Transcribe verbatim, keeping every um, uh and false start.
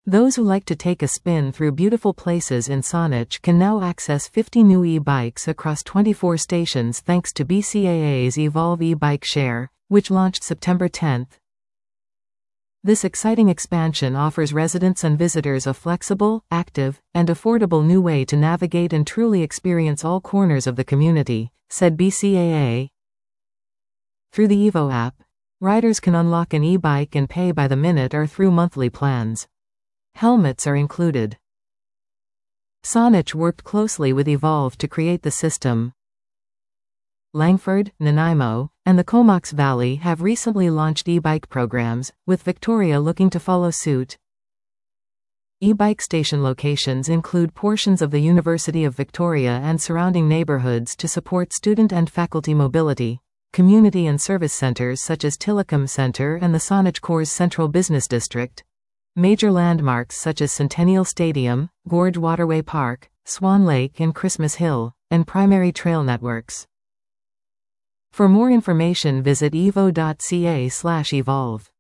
Those who like to take a spin through beautiful places in Saanich can now access fifty new e-bikes across twenty-four stations thanks to B C A A's Evolve e-Bike Share, which launched September tenth. This exciting expansion offers residents and visitors a flexible, active, and affordable new way to navigate and truly experience all corners of the community, said B C A A. Through the Evo app, riders can unlock an e-bike and pay by the minute or through monthly plans. Helmets are included. Saanich worked closely with Evolve to create the system. Langford, Nanaimo, and the Comox Valley have recently launched e-bike programs, with Victoria looking to follow suit. E-bike station locations include portions of the University of Victoria and surrounding neighbourhoods to support student and faculty mobility. Community and service centres such as Tillicum Centre and the Saanich Core's Central Business District. Major landmarks such as Centennial Stadium, Gorge Waterway Park, Swan Lake and Christmas Hill, and primary trail networks. For more information visit evo dot c a slash evolve.